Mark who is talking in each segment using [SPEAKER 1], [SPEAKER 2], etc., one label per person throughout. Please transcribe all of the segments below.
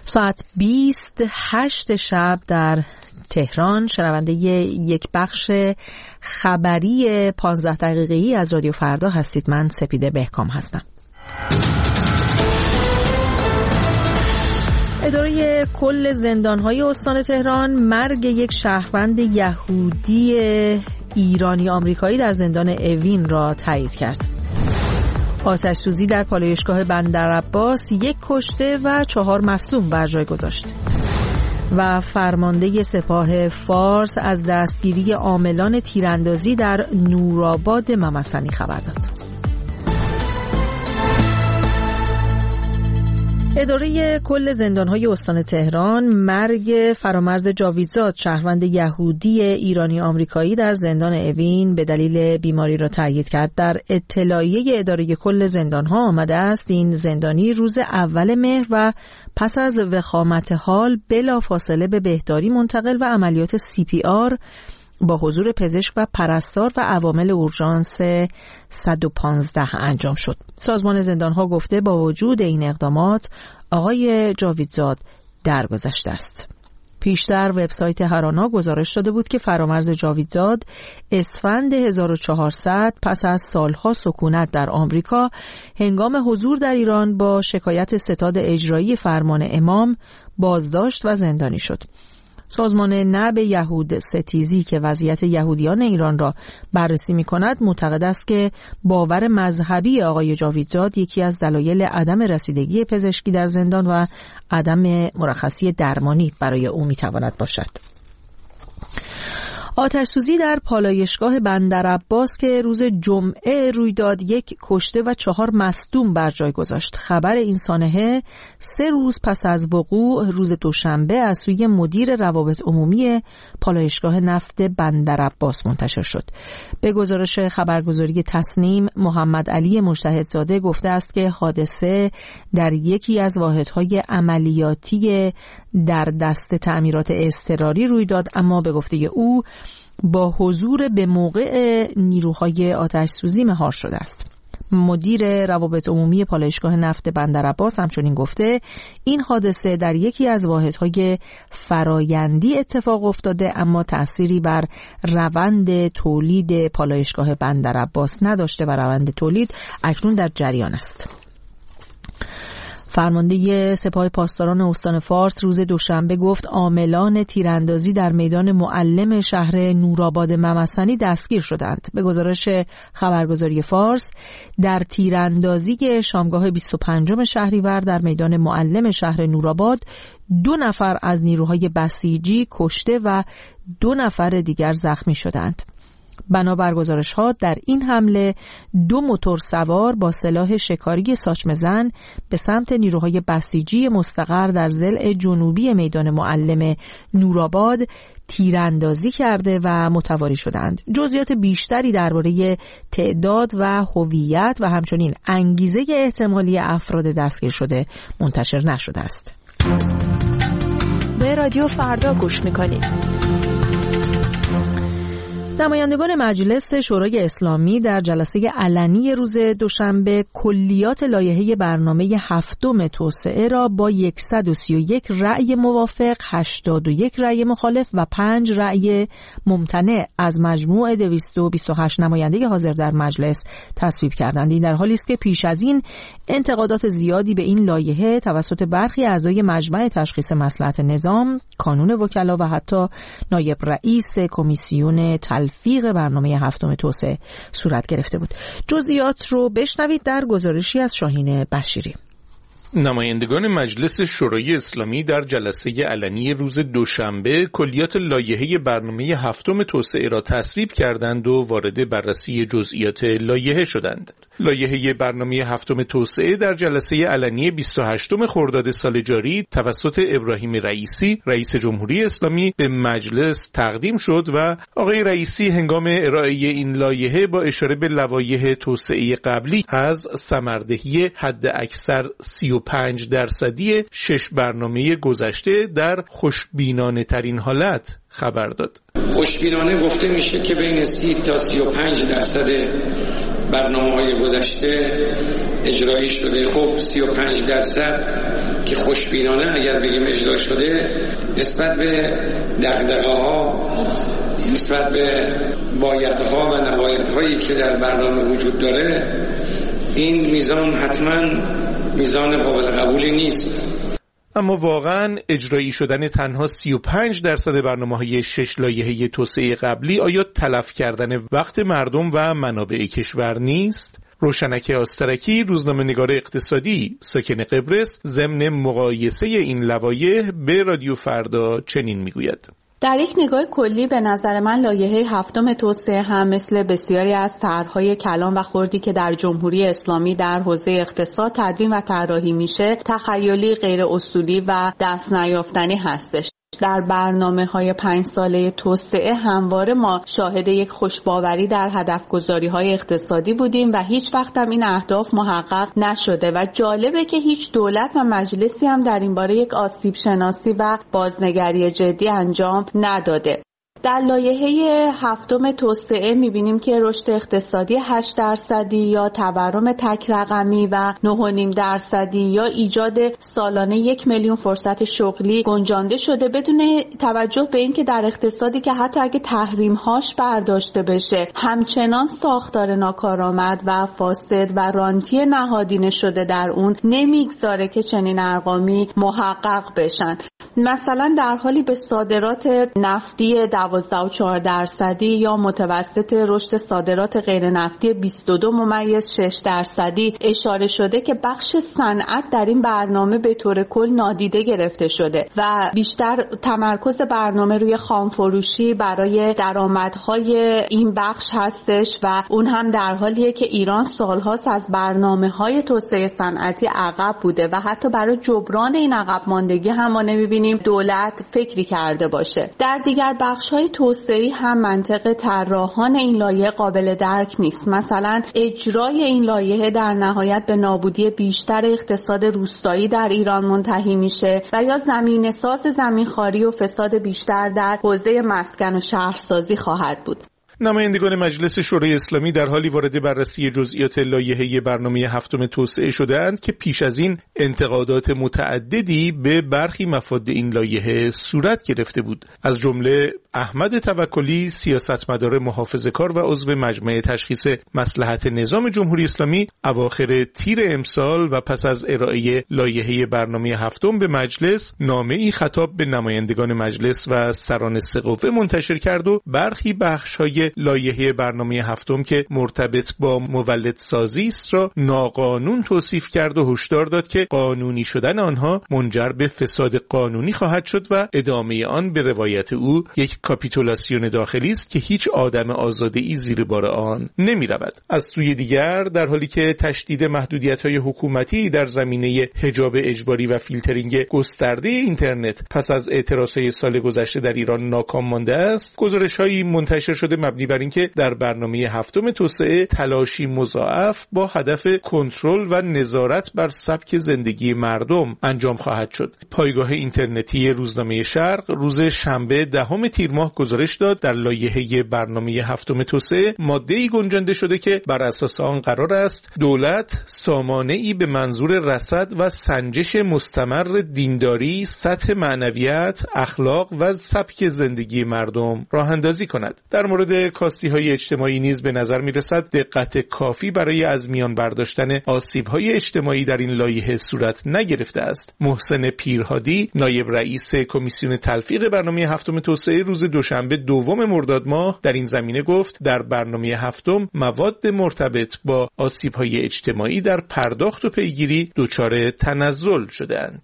[SPEAKER 1] ساعت 28 شب در تهران. شنونده یک بخش خبری 15 دقیقه‌ای از رادیو فردا هستید. من سپیده بهکام هستم. اداره کل زندان‌های استان تهران مرگ یک شهروند یهودی ایرانی آمریکایی در زندان اوین را تایید کرد. آتش‌سوزی در پالایشگاه بندرعباس 1 کشته و 4 مصدوم بر جای گذاشت. و فرمانده سپاه فارس از دستگیری عاملان تیراندازی در نورآباد ممسنی خبر داد. اداره کل زندان‌های استان تهران مرگ فرامرز جاویدزاد شهروند یهودی ایرانی آمریکایی در زندان اوین به دلیل بیماری را تایید کرد. در اطلاعیه اداره کل زندان‌ها آمده است این زندانی روز اول مهر و پس از وخامت حال بلافاصله به بهداری منتقل و عملیات CPR با حضور پزشک و پرستار و عوامل اورژانس 115 انجام شد. سازمان زندان‌ها گفته با وجود این اقدامات آقای جاویدزاد درگذشته است. پیشتر وبسایت هرانا گزارش داده بود که فرامرز جاویدزاد اسفند 1400 پس از سالها سکونت در آمریکا هنگام حضور در ایران با شکایت ستاد اجرایی فرمان امام بازداشت و زندانی شد. سازمان نب یهود ستیزی که وضعیت یهودیان ایران را بررسی می‌کند معتقد است که باور مذهبی آقای جاویدزاد یکی از دلایل عدم رسیدگی پزشکی در زندان و عدم مرخصی درمانی برای او می‌تواند باشد. آتش‌سوزی در پالایشگاه بندرعباس که روز جمعه روی داد 1 کشته و 4 مصدوم بر جای گذاشت. خبر این سانحه 3 روز پس از وقوع روز دوشنبه از سوی مدیر روابط عمومی پالایشگاه نفت بندرعباس منتشر شد. به گزارش خبرگزاری تصنیم محمد علی مجتهدزاده گفته است که حادثه در یکی از واحدهای عملیاتی در دست تعمیرات اضطراری روی داد، اما به گفته او با حضور به موقع نیروهای آتش‌سوزی مهار شده است. مدیر روابط عمومی پالایشگاه نفت بندرعباس همچنین گفته این حادثه در یکی از واحدهای فرایندی اتفاق افتاده، اما تأثیری بر روند تولید پالایشگاه بندرعباس نداشته و روند تولید اکنون در جریان است. فرمانده سپاه پاسداران استان فارس روز دوشنبه گفت عاملان تیراندازی در میدان معلم شهر نورآباد ممسنی دستگیر شدند. به گزارش خبرگزاری فارس در تیراندازی شامگاه 25 شهریور در میدان معلم شهر نورآباد 2 نفر از نیروهای بسیجی کشته و 2 نفر دیگر زخمی شدند. بنابر گزارش‌ها در این حمله 2 موتور سوار با سلاح شکاری ساچمه‌زن به سمت نیروهای بسیجی مستقر در ضلع جنوبی میدان معلم نورآباد تیراندازی کرده و متواری شدند. جزئیات بیشتری درباره تعداد و هویت و همچنین انگیزه احتمالی افراد دستگیر شده منتشر نشده است.
[SPEAKER 2] به رادیو فردا گوش می‌کنید.
[SPEAKER 1] نمایندگان مجلس شورای اسلامی در جلسه علنی روز دوشنبه کلیات لایحه برنامه 7 توسعه را با 131 رأی موافق، 81 رأی مخالف و 5 رأی ممتنع از مجموع 228 نماینده حاضر در مجلس تصویب کردند. این در حالی است که پیش از این انتقادات زیادی به این لایحه توسط برخی اعضای مجمع تشخیص مصلحت نظام، کانون وکلا و حتی نایب رئیس کمیسیون تلفیق برنامه 7 توسعه صورت گرفته بود. جزئیات رو بشنوید در گزارشی از شاهین بشیری.
[SPEAKER 3] نمایندگان مجلس شورای اسلامی در جلسه علنی روز دوشنبه کلیات لایحه برنامه 7 توسعه را تصویب کردند و وارد بررسی جزئیات لایحه شدند. لایحه برنامه 7 توسعه در جلسه علنی 28 خرداد سال جاری توسط ابراهیم رئیسی رئیس جمهوری اسلامی به مجلس تقدیم شد و آقای رئیسی هنگام ارائه این لایحه با اشاره به لوایح توسعه قبلی از ثمردهی حد اکثر 35% 6 برنامه گذشته در خوشبینانه ترین حالت خبر داد.
[SPEAKER 4] خوشبینانه گفته میشه که بین 30 تا 35% برنامه‌های گذشته اجرایی شده. خب 35% که خوشبینانه اگر بگیم اجرا شده، نسبت به دغدغه‌ها، نسبت به بایدها و نبایدهایی که در برنامه وجود داره، این میزان حتما میزان قابل قبولی نیست.
[SPEAKER 3] اما واقعاً اجرایی شدن تنها 35% برنامه‌های 6 لایحه توسعه قبلی آیا تلف کردن وقت مردم و منابع کشور نیست؟ روشنک آسترکی، روزنامه‌نگار اقتصادی ساکن قبرس، ضمن مقایسه این لوایح به رادیو فردا چنین میگوید:
[SPEAKER 5] در یک نگاه کلی به نظر من لایحه 7 توسعه هم مثل بسیاری از طرح‌های کلان و خردی که در جمهوری اسلامی در حوزه اقتصاد تدوین و طراحی میشه، تخیلی، غیر اصولی و دست نیافتنی هستش. در برنامه‌های 5 ساله توسعه همواره ما شاهد یک خوشباوری در هدف‌گذاری‌های اقتصادی بودیم و هیچ وقت هم این اهداف محقق نشده و جالبه که هیچ دولت و مجلسی هم در این باره یک آسیب شناسی و بازنگری جدی انجام نداده. در لایحه 7 توسعه می‌بینیم که رشد اقتصادی 8% یا تورم تک رقمی و 9.5% یا ایجاد سالانه 1 میلیون فرصت شغلی گنجانده شده، بدون توجه به اینکه در اقتصادی که حتی اگه تحریم‌هاش برداشته بشه همچنان ساختار ناکارآمد و فاسد و رانتی نهادینه شده در اون نمیگذاره که چنین ارقامی محقق بشن. مثلا در حالی به صادرات نفتی 12.4% یا متوسط رشد صادرات غیر نفتی 22.6% اشاره شده که بخش صنعت در این برنامه به طور کل نادیده گرفته شده و بیشتر تمرکز برنامه روی خامفروشی برای درآمدهای این بخش هستش و اون هم در حالیه که ایران سالهاست از برنامه‌های توسعه صنعتی عقب بوده و حتی برای جبران این عقب ماندگی هم ما نمی‌بینیم دولت فکری کرده باشه. در دیگر بخش‌های توسعه‌ای هم منطق طراحان این لایحه قابل درک نیست. مثلا اجرای این لایحه در نهایت به نابودی بیشتر اقتصاد روستایی در ایران منتهی میشه و یا زمینه‌ساز زمینخواری و فساد بیشتر در حوزه مسکن و شهرسازی خواهد بود.
[SPEAKER 3] نمایندگان مجلس شورای اسلامی در حالی وارد بررسی جزئیات لایحه برنامه 7 توسعه شده‌اند که پیش از این انتقادات متعددی به برخی مفاد این لایحه صورت گرفته بود. از جمله احمد توکلی، سیاستمدار محافظه‌کار و عضو مجمع تشخیص مصلحت نظام جمهوری اسلامی، اواخر تیر امسال و پس از ارائه لایحه برنامه 7 به مجلس نامه‌ای خطاب به نمایندگان مجلس و سران سه قوه منتشر کرد و برخی بخش‌های لایحه برنامه 7 که مرتبط با مولدسازی است را ناقانون توصیف کرد و هشدار داد که قانونی شدن آنها منجر به فساد قانونی خواهد شد و ادامه آن به روایت او یک کاپیتولاسیون داخلی است که هیچ آدم آزاده‌ای زیر بار آن نمی رود. از سوی دیگر در حالی که تشدید محدودیت‌های حکومتی در زمینه حجاب اجباری و فیلترینگ گسترده اینترنت پس از اعتراضهای سال گذشته در ایران ناکام مانده است، گزارش‌هایی منتشر شده مبنی بر اینکه در برنامه 7 توسعه تلاشی مضاعف با هدف کنترل و نظارت بر سبک زندگی مردم انجام خواهد شد. پایگاه اینترنتی روزنامه شرق روز شنبه 10 تیر ماه گزارش داد در لایحه برنامه 7 توسعه ماده‌ای گنجانده شده که بر اساس آن قرار است دولت سامانه‌ای به منظور رصد و سنجش مستمر دینداری، سطح معنویت، اخلاق و سبک زندگی مردم راه اندازی کند. در مورد کاستی‌های اجتماعی نیز به نظر می‌رسد دقت کافی برای از میان برداشتن آسیب‌های اجتماعی در این لایحه صورت نگرفته است. محسن پیرهادی، نایب رئیس کمیسیون تلفیق برنامه 7 توسعه روز دوشنبه 2 مرداد ماه در این زمینه گفت در برنامه 7 مواد مرتبط با آسیب‌های اجتماعی در پرداخت و پیگیری دچار تنزل شده‌اند.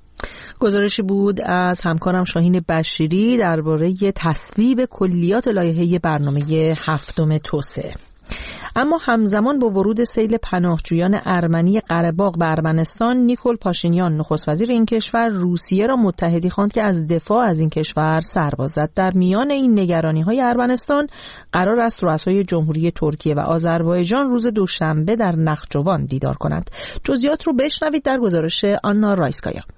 [SPEAKER 1] گزارشی بود از همکارم شاهین بشیری درباره تصویب کلیات لایحه برنامه 7 توسعه. اما همزمان با ورود سیل پناهجویان ارمنی قره‌باغ به ارمنستان، نیکول پاشینیان نخست وزیر این کشور روسیه را متحدی خواند که از دفاع از این کشور سر بازد. در میان این نگرانی‌های ارمنستان قرار است رؤسای جمهوری ترکیه و آذربایجان روز دوشنبه در نخجوان دیدار کنند. جزئیات رو بشنوید در گزارش آنا رایسکایا.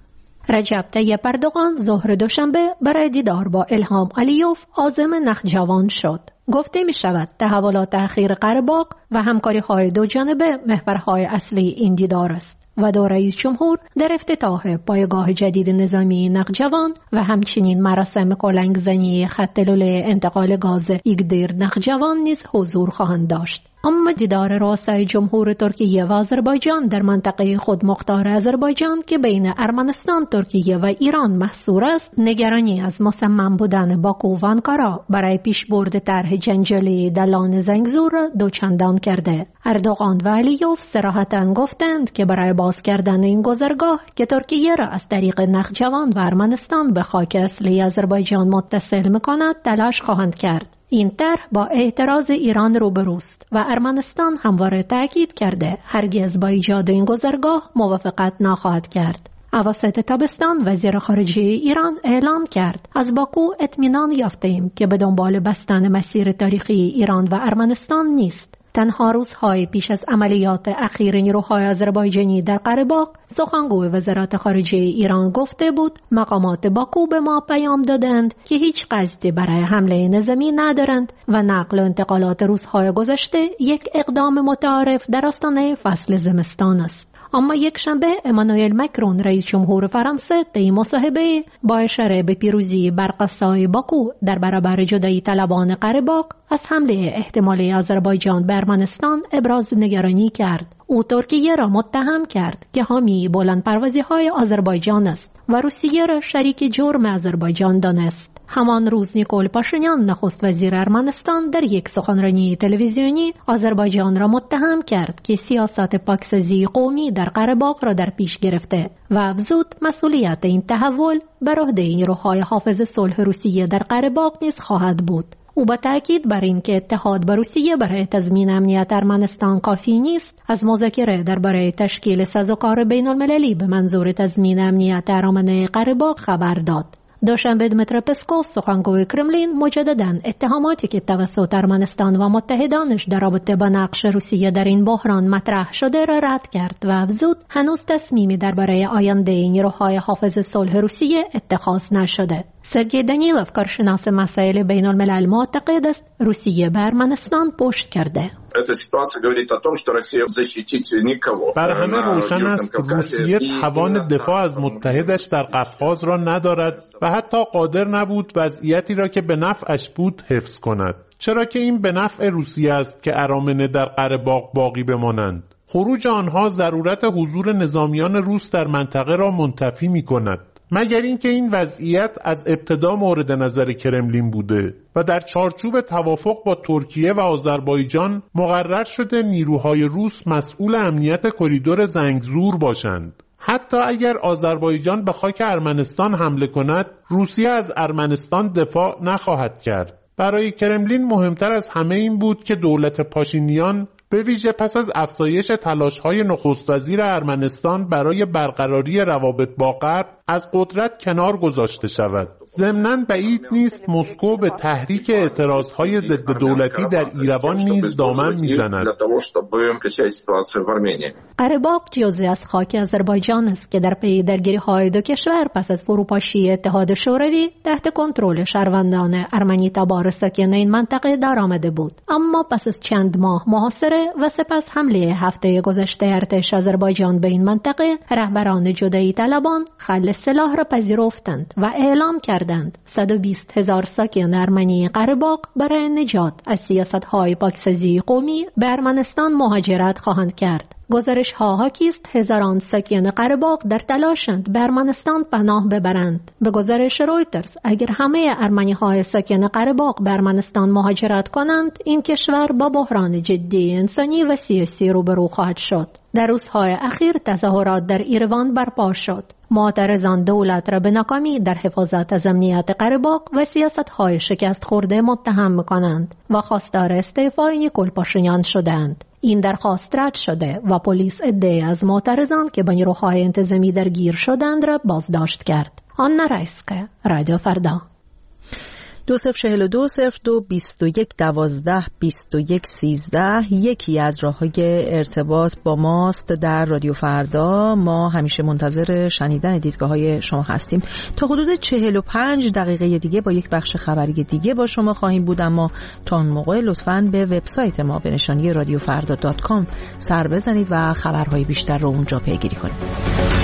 [SPEAKER 6] رجب طیب اردوغان ظهر دوشنبه برای دیدار با الهام علیوف عازم نخجوان شد. گفته می شود تحولات اخیر قره باغ و همکاری های دو جانبه محورهای اصلی این دیدار است و دو رئیس جمهور در افتتاح پایگاه جدید نظامی نخجوان و همچنین مراسم کلنگ زنی خط لوله انتقال گاز ایگدیر نخجوان نیز حضور خواهند داشت. اما دیدار رؤسای جمهور ترکیه و آذربایجان در منطقه خودمختار آذربایجان که بین ارمنستان، ترکیه و ایران محصور است، نگرانی از مصمم بودن باکو و آنکارا برای پیشبرد طرح جنجالی دلان زنگزور را دوچندان کرده. اردوغان و علیوف صراحتاً گفتند که برای باز کردن این گذرگاه که ترکیه را از طریق نخجوان و ارمنستان به خاک اصلی آذربایجان متصل می‌کند تلاش خواهند کرد. این طرح با اعتراض ایران روبروست و ارمنستان همواره تاکید کرده هرگز با ایجاد این گذرگاه موافقت نخواهد کرد. اواسط تابستان وزیر خارجه ایران اعلام کرد از باکو اطمینان یافته‌ایم که به دنبال بستن مسیر تاریخی ایران و ارمنستان نیست. تنها روزهای پیش از عملیات اخیر نیروهای آذربایجانی در قره باغ، سخنگوی وزارت خارجه ایران گفته بود مقامات باکو به ما پیام دادند که هیچ قصدی برای حمله نظامی ندارند و نقل و انتقالات روزهای گذشته یک اقدام متعارف در آستانه فصل زمستان است. اما یک شنبه امانوئل مکرون رئیس جمهور فرانسه طی مصاحبه با اشاره به پیروزی بر قصای باکو در برابر جدایی طلبان قره باغ از حمله احتمالی آذربایجان به ارمنستان ابراز نگرانی کرد. او ترکیه را متهم کرد که حامی بلندپروازی‌های آذربایجان است و روسیه را شریک جرم آذربایجان دانست. همان روز نیکول پاشینیان نخست وزیر ارمنستان در یک سخنرانی تلویزیونی آذربایجان را متهم کرد که سیاست پاکسازی قومی در قره باغ را در پیش گرفته و افزود مسئولیت این تحول بر عهده نیروهای حافظ صلح روسیه در قره باغ نیز خواهد بود. او با تاکید بر اینکه اتحاد با روسیه برای تضمین امنیت ارمنستان کافی نیست، از مذاکره درباره تشکیل سازوکار بین‌المللی به منظور تضمین امنیت ارامنه قره باغ خبر داد. دوشنبه دمیتری پسکوف سخنگوی کرملین مجدداً اتهاماتی که توسط ارمنستان و متحدانش در رابطه با نقش روسیه در این بحران مطرح شده را رد کرد و افزود هنوز تصمیمی درباره آینده نیروهای حافظ صلح روسیه اتخاذ نشده. سرگئی دانیلوف کارشناس مسائل بین الملل معتقد است روسیه به ارمنستان پشت کرده.
[SPEAKER 3] بر همه روشن است روسیه توان دفاع از متحدش در قفقاز را ندارد و حتی قادر نبود وضعیتی را که به نفعش بود حفظ کند، چرا که این به نفع روسیه است که ارامنه در قره باغ باقی بمانند. خروج آنها ضرورت حضور نظامیان روس در منطقه را منتفی می کند، مگر اینکه این وضعیت از ابتدا مورد نظر کرملین بوده و در چارچوب توافق با ترکیه و آذربایجان مقرر شده نیروهای روس مسئول امنیت کریدور زنگزور باشند. حتی اگر آذربایجان به خاک ارمنستان حمله کند، روسیه از ارمنستان دفاع نخواهد کرد. برای کرملین مهمتر از همه این بود که دولت پاشینیان به ویژه پس از افزایش تلاش‌های نخست وزیر ارمنستان برای برقراری روابط با غرب از قدرت کنار گذاشته شود. ضمناً بعید نیست مسکو به تحریک اعتراضهای ضد دولتی در ایروان نیز دامن می‌زند.
[SPEAKER 6] قره باغ جزئی از خاک آذربایجان است که در پی درگیری‌های دو کشور پس از فروپاشی اتحاد شوروی تحت کنترل شهروندان ارمنی تبار ساکن این منطقه درآمده بود. اما پس از چند ماه محاصره و سپس حمله هفته گذشته ارتش آذربایجان به این منطقه، رهبران جدایی طلبان خل سلاح را پذیرفتند و اعلام کردند 120,000 ساکن ارمنی قره باغ برای نجات از سیاست‌های پاکسازی قومی به ارمنستان مهاجرت خواهند کرد. گزارش‌ها حاکی است هزاران ساکن قره باغ در تلاشند به ارمنستان پناه ببرند. به گزارش رویترز اگر همه ارمنی‌های ساکن قره باغ به ارمنستان مهاجرت کنند، این کشور با بحران جدی انسانی و سیاسی روبرو خواهد شد. در روزهای اخیر تظاهرات در ایروان برپا شد. معترضان دولت را به ناکامی در حفاظت از امنیت قره باغ و سیاست‌های شکست خورده متهم می‌کنند و خواستار استعفای نیکول پاشینیان شدند. این درخواست رد شده و پلیس عده‌ای از معترضان که با نیروهای انتظامی درگیر شدند را بازداشت کرد. آنا رایسکه، رادیو فردا.
[SPEAKER 1] 2042 02 21 12 21 13 یکی از راه‌های ارتباط با ماست در رادیو فردا. ما همیشه منتظر شنیدن دیدگاه‌های شما هستیم. تا حدود 45 دقیقه دیگه با یک بخش خبری دیگه با شما خواهیم بود، اما تا اون موقع لطفاً به وبسایت ما به نشانی radiofarda.com سر بزنید و خبرهای بیشتر رو اونجا پیگیری کنید.